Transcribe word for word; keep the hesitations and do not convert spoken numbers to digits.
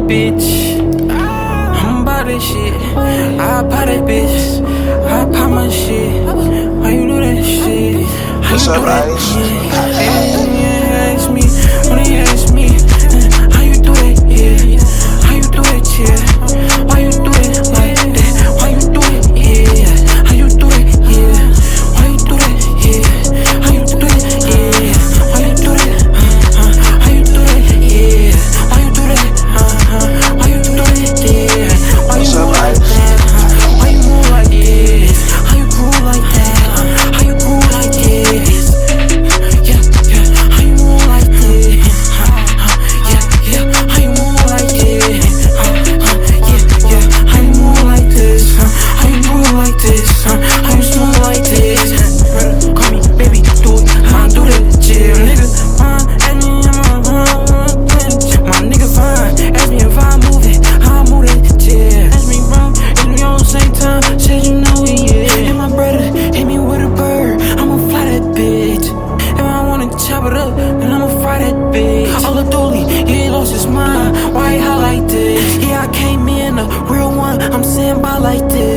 bitch. I'm about that shit. I pop that bitch. I pop my shit. Why you do that shit? How What's you up, do that Ice? shit? Yeah, ask me. When they ask me, how you do it? Yeah. How you do it? Yeah. Why you do it like that? Why you do it? Yeah. How you do it? Yeah. Why you do it? Yeah. How you do it? Yeah. Why you do it? Uh-huh. How you do it? Yeah. Why you do it? Uh-huh. Why you do it? Yeah. Why you move like that? Uh, Why you move like this? How you groove like that? Uh, How you groove like this? Yeah, yeah. How you move like this? Uh, uh, Yeah, yeah. How you move like this? Uh, uh, Yeah, yeah. How you move like this? Uh, How you move like this? Uh, How you smooth like this? Uh, Call me baby, do it. I do that shit. Nigga, fine. Ask me, I'm a my nigga fine. Ask me if I move it, I move it. Yeah. Ask me, bro, if we on the same time, said you know it, yeah. And my brother hit me with a bird, I'ma fly that bitch. If I wanna chop it up, then I'ma fry that bitch. All the dooley, yeah, he lost his mind. Why he hot like this? Yeah, I came in a real one, I'm saying bye like this.